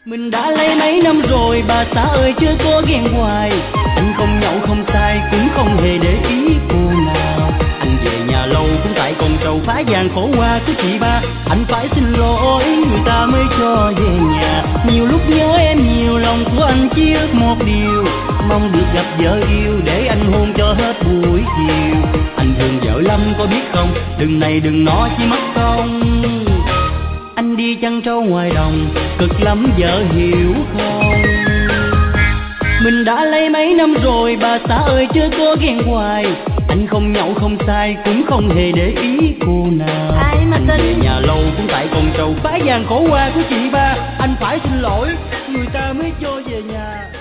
Mình đã lấy mấy năm rồi bà xã ơi chưa có ghen hoài. Anh không nhậu không sai cũng không hề để ý cô nào. Anh về nhà lâu cũng tại con trâu phá vàng khổ qua của chị ba. Anh phải xin lỗi người ta mới cho về nhà. Nhiều lúc nhớ em nhiều lòng của anh chỉ ước một điều, mong được gặp vợ yêu để anh hôn cho hết buổi chiều. Anh thương vợ lắm có biết không, đừng này đừng nọ chỉ mất công. Anh đi chăn trâu ngoài đồng, cực lắm vợ hiểu không? Mình đã lấy mấy năm rồi bà xã ơi chưa có ghen hoài. Anh không nhậu không sai cũng không hề để ý cô nào. Anh về nhà lâu cũng tại con trâu phá vàng khổ qua của chị ba. Anh phải xin lỗi người ta mới cho về nhà.